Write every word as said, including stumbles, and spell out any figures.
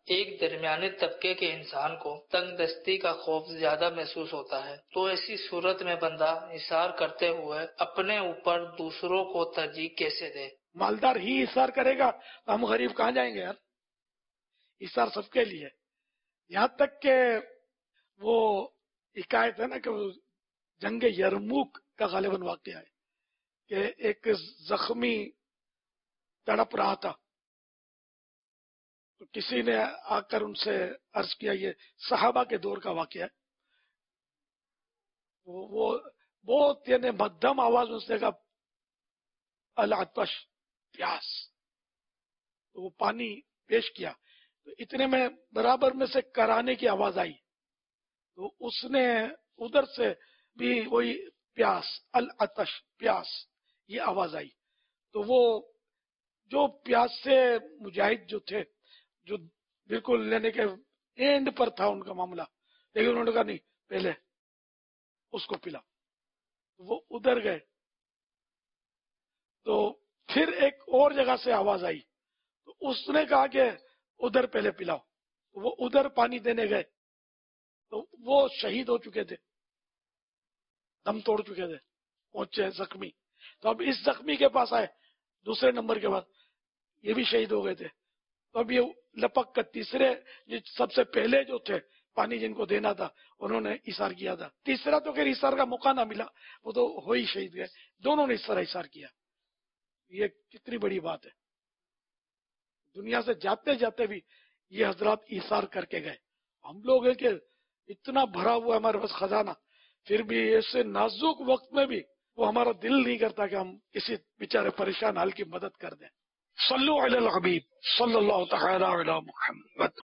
ایک درمیانے طبقے کے انسان کو تنگ دستی کا خوف زیادہ محسوس ہوتا ہے، تو ایسی صورت میں بندہ حصار کرتے ہوئے اپنے اوپر دوسروں کو ترجیح کیسے دے؟ مالدار ہی حصار کرے گا تو ہم غریب کہاں جائیں گے یار؟ حصار سب کے لیے. یہاں تک کہ وہ حکایت ہے نا کہ وہ جنگ یرموک کا غالباً واقعہ ہے کہ ایک زخمی تڑپ رہا تھا، تو کسی نے آ کر ان سے عرض کیا، یہ صحابہ کے دور کا واقعہ ہے، وہ بہت یعنی مدھم آواز میں اس نے کہا العطش، پیاس. تو وہ پانی پیش کیا، تو اتنے میں برابر میں سے کرانے کی آواز آئی، تو اس نے ادھر سے بھی وہی پیاس، العطش، پیاس، یہ آواز آئی. تو وہ جو پیاس سے مجاہد جو تھے، جو بالکل لینے کے اینڈ پر تھا ان کا معاملہ، لیکن انہوں نے کہا نہیں، پہلے اس کو پلا. وہ ادھر گئے، تو پھر ایک اور جگہ سے آواز آئی، تو اس نے کہا کہ ادھر پہلے پلاؤ. وہ ادھر پانی دینے گئے، تو وہ شہید ہو چکے تھے، دم توڑ چکے تھے، پہنچے زخمی. تو اب اس زخمی کے پاس آئے دوسرے نمبر کے بعد، یہ بھی شہید ہو گئے تھے. تو اب یہ لپک کر تیسرے سب سے پہلے جو تھے پانی جن کو دینا تھا، انہوں نے اثار کیا تھا. تیسرا تو خیر اثار کا موقع نہ ملا، وہ تو ہو ہی شہید گئے. دونوں نے اس طرح اثار کیا. یہ کتنی بڑی بات ہے. دنیا سے جاتے جاتے بھی یہ حضرات اثار کر کے گئے. ہم لوگ ہیں کہ اتنا بھرا ہوا ہمارے پاس خزانہ، پھر بھی ایسے نازک وقت میں بھی وہ ہمارا دل نہیں کرتا کہ ہم کسی بیچارے پریشان حال کی مدد کر دیں. صلو علی الحبیب صلی اللہ تعالی علی محمد.